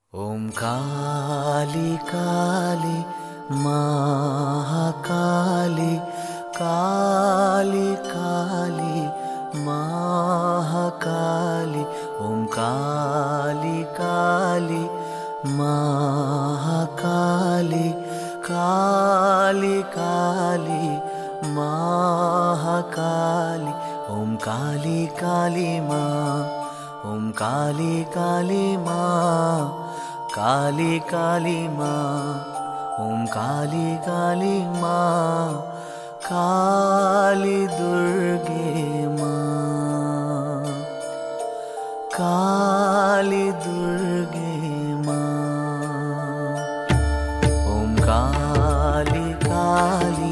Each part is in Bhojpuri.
ओम काली काली महाकाली काली काली महाकाली। ओम काली काली महाकाली काली काली महाकाली। ओम काली काली माँ, ओम काली काली माँ, काली काली माँ। ओम काली काली माँ, काली दुर्गे माँ, काली दुर्गे माँ। ओम काली काली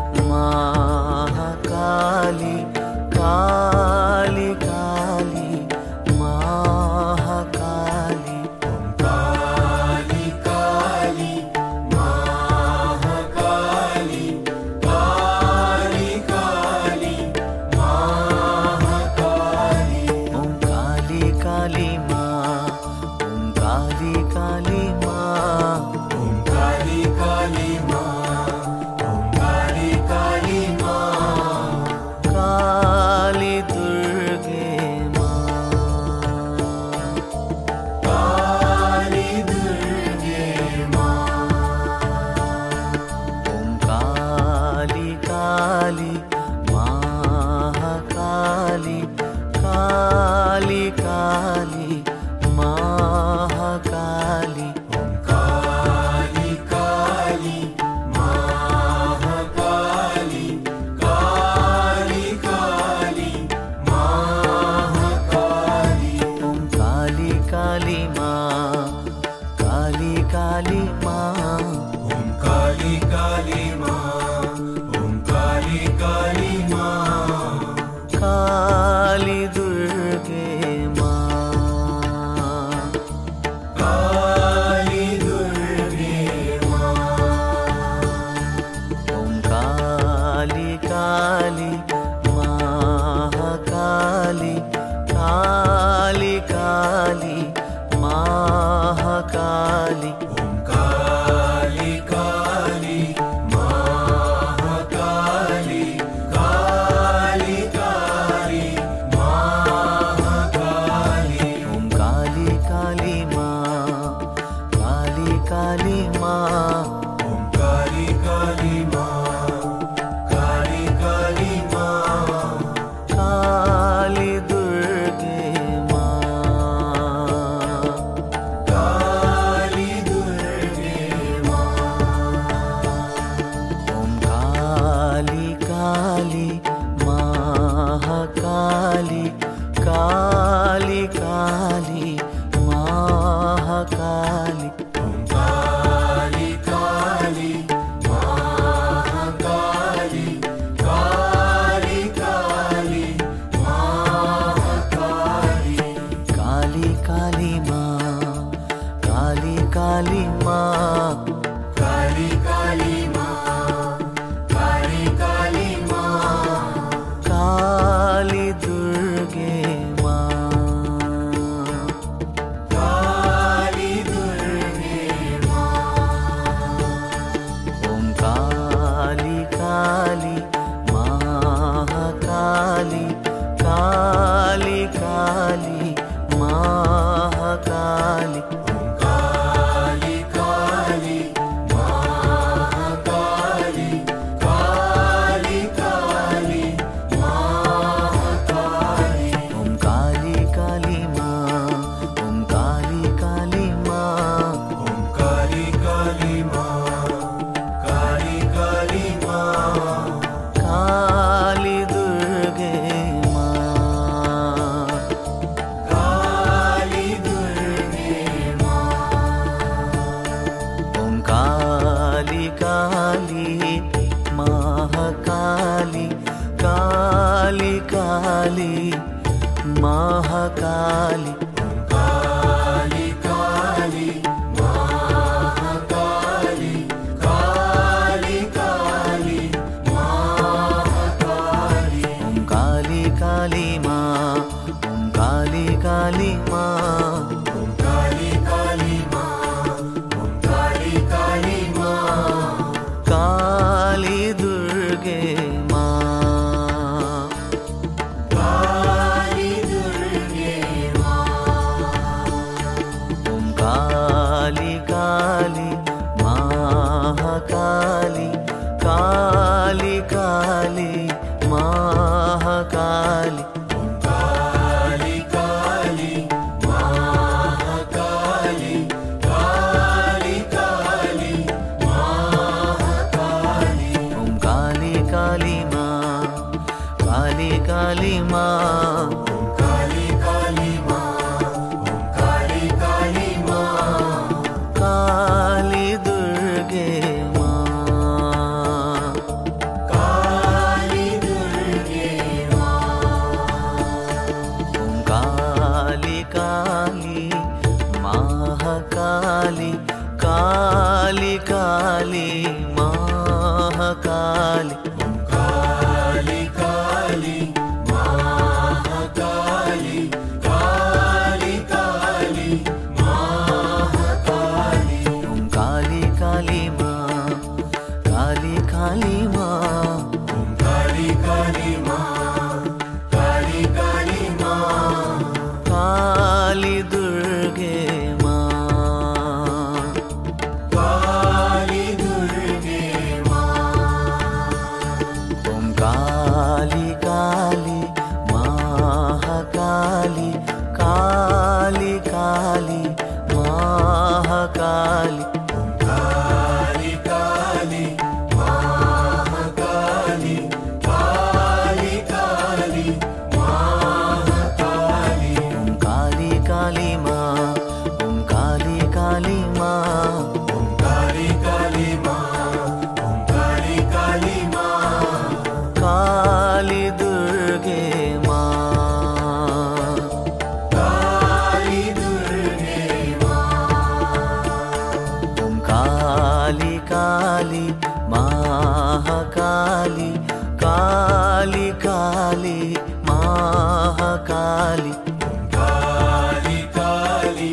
महाकाली काली काली महाकाली। ओम काली काली महाकाली काली काली महाकाली। ओम काली काली माँ, ओम काली काली माँ, ओम काली काली माँ, ओम काली काली माँ। काली दुर्गे माँ, काली दुर्गे माँ। ओम काली काली महाकाली काली काली महाकाली। ओम काली काली महाकाली काली काली महाकाली। ओम काली काली माँ, काली काली माँ, ओम काली काली माँ, ओम काली काली माँ। काली दुर्गे माँ, काली दुर्गे माँ। ओम काली काली महाकाली काली काली महाकाली। ओम काली काली महाकाली काली काली महाकाली। ओम काली काली माँ, काली काली माँ, ओम काली काली माँ, काली काली माँ। काली दुर्गे माँ, काली दुर्गे माँ। ओम काली काली महाकाली काली काली महाकाली। ओम काली काली महाकाली काली काली महाकाली। काली काली माँ, काली काली माँ, काली काली माँ, काली काली माँ। काली दुर्गे माँ, काली दुर्गे माँ। ओम काली काली महाकाली काली काली महाकाली। ओम काली काली काली काली काली महाकाली काली काली महाकाली काली काली महाकाली ओम काली काली माँ काली काली माँ ओम काली काली माँ काली काली माँ काली दुर्गे माँ काली दुर्गे माँ ओम काली काली महाकाली काली काली महाकाली ओम काली काली महाकाली काली काली महाकाली ओम काली काली माँ ओम काली काली माँ ओम काली काली माँ ओम काली काली माँ काली दुर्गे माँ काली दुर्गे माँ ओम काली काली महाकाली काली काली महाकाली ओम काली काली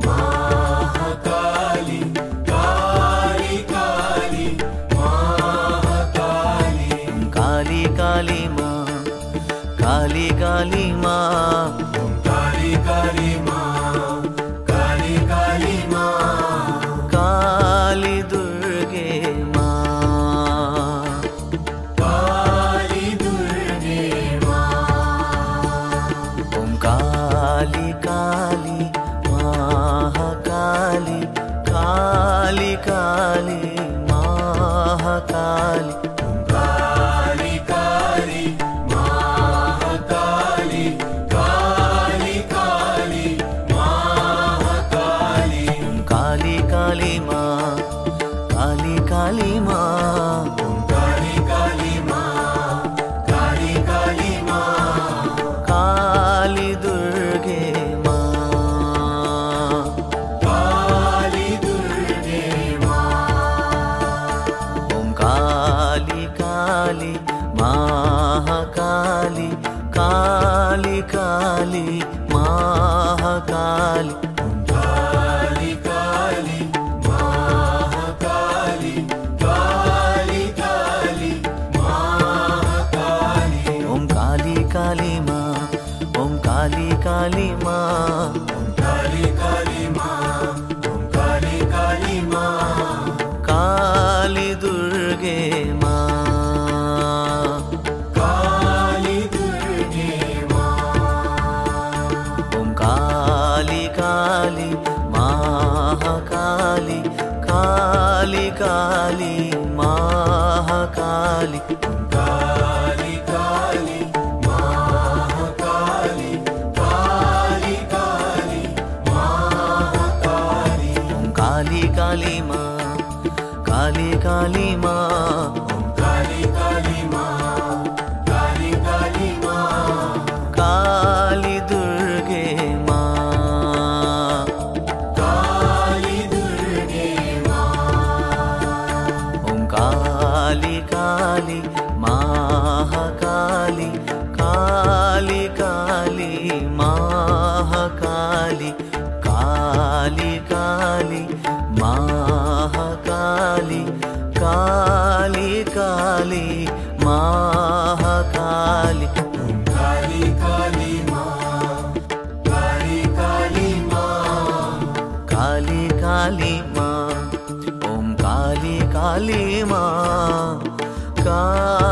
महाकाली काली काली महाकाली ओम काली काली माँ काली काली माँ ओम काली काली माँ काली काली माँ काली दुर्गे माँ काली दुर्गे माँ ओम काली काली महाकाली काली काली महाकाली ओम काली काली महाकाली काली काली महाकाली ओम काली काली माँ काली काली माँ ओम काली काली माँ काली काली माँ काली दुर्गे माँ काली दुर्गे माँ ओम काली काली महाकाली काली काली महाकाली ओम काली काली महाकाली काली काली महाकाली ओम काली काली माँ ओम काली काली माँ ओम काली काली माँ ओम काली काली माँ काली दुर्गे माँ काली दुर्गे माँ ओम काली काली महाकाली काली काली महाकाली ओम काली काली महाकाली काली काली महाकाली ओम काली काली माँ काली काली माँ ओम काली काली माँ काली काली माँ काली दुर्गे माँ काली दुर्गे माँ ओम काली काली महाकाली काली काली महाकाली काली काली महाकाली काली काली महाकाली ओम काली काली माँ काली काली माँ काली काली माँ ओम काली काली माँ